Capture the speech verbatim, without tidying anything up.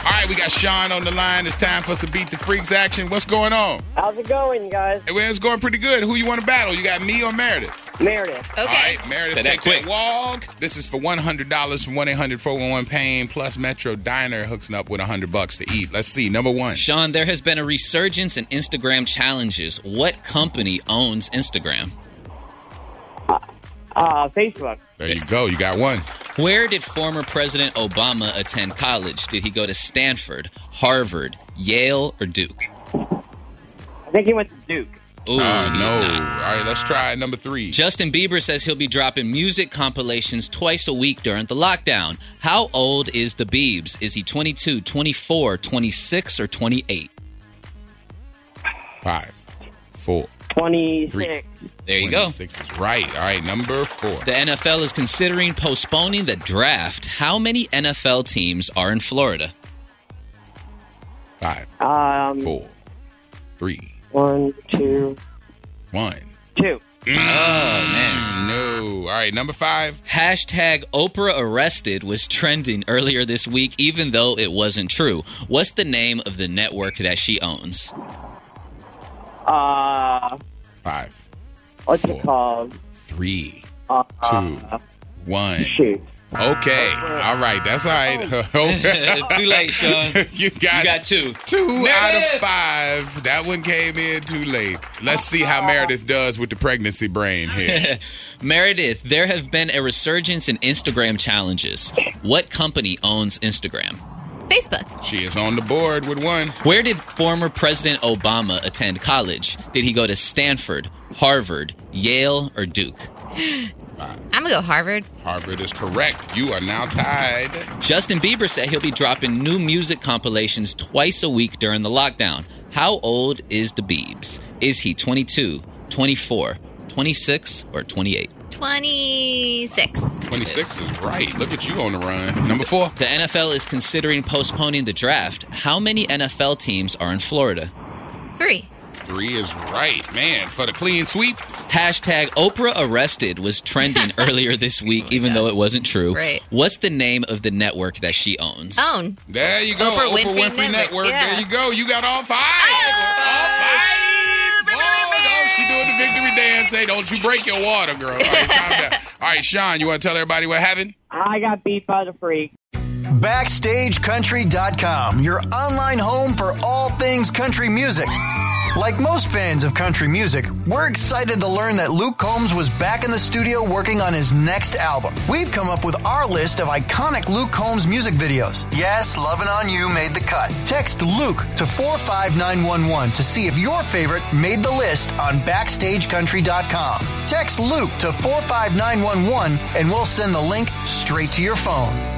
right, we got Sean on the line. It's time for some Beat the Freaks action. What's going on? How's it going, guys? Well, it's going pretty good. Who you want to battle? You got me or Meredith? Meredith. Okay. All right, Meredith, Say that take quick. that walk. This is for one hundred dollars from one eight hundred four one one pain plus Metro Diner hooks up with one hundred bucks to eat. Let's see. Number one. Sean, there has been a resurgence in Instagram challenges. What company owns Instagram? Uh, Facebook. There you go. You got one. Where did former President Obama attend college? Did he go to Stanford, Harvard, Yale, or Duke? I think he went to Duke. Ooh, Oh, no. nah. All right, let's try number three. Justin Bieber says he'll be dropping music compilations twice a week during the lockdown. How old is the Biebs? Is he twenty-two, twenty-four, twenty-six, or twenty-eight? Five, four, twenty-six. three. There you go. twenty-six is right. All right, number four. The N F L is considering postponing the draft. How many N F L teams are in Florida? Five, Um, four, three, one, two, one. two. Oh, man. No. All right, number five. Hashtag Oprah arrested was trending earlier this week, even though it wasn't true. What's the name of the network that she owns? Uh, Five, what's Four. it called? three, Uh, two, one. shoot. Okay. All right. That's all right. Too late, Sean. You got, You got two. two out of Meredith! five. That one came in too late. Let's see how Meredith does with the pregnancy brain here. Meredith, there have been a resurgence in Instagram challenges. What company owns Instagram? Facebook. She is on the board with one. Where did former President Obama attend college? Did he go to Stanford, Harvard, Yale, or Duke? I'm going to go Harvard. Harvard is correct. You are now tied. Justin Bieber said he'll be dropping new music compilations twice a week during the lockdown. How old is the Biebs? Is he twenty-two, twenty-four, twenty-six, or twenty-eight? twenty-six. twenty-six is right. Look at you on the run. Number four. The N F L is considering postponing the draft. How many N F L teams are in Florida? Three. Three is right. Man, for the clean sweep. Hashtag Oprah arrested was trending earlier this week, even though it wasn't true. Right. What's the name of the network that she owns? Own. There you go. Oprah Oprah Winfrey Winfrey, Network, Network. yeah. There you go. You got all five. Oh! All five. Oh, no, she doing the victory dance. Hey, don't you break your water, girl. All right, calm down. All right, Sean, you want to tell everybody what happened? I got beat by the freak. Backstage Country dot com, your online home for all things country music. Like most fans of country music, we're excited to learn that Luke Combs was back in the studio working on his next album. We've come up with our list of iconic Luke Combs music videos. Yes, Lovin' On You made the cut. Text Luke to four five nine one one to see if your favorite made the list on Backstage Country dot com. Text Luke to four five nine one one and we'll send the link straight to your phone.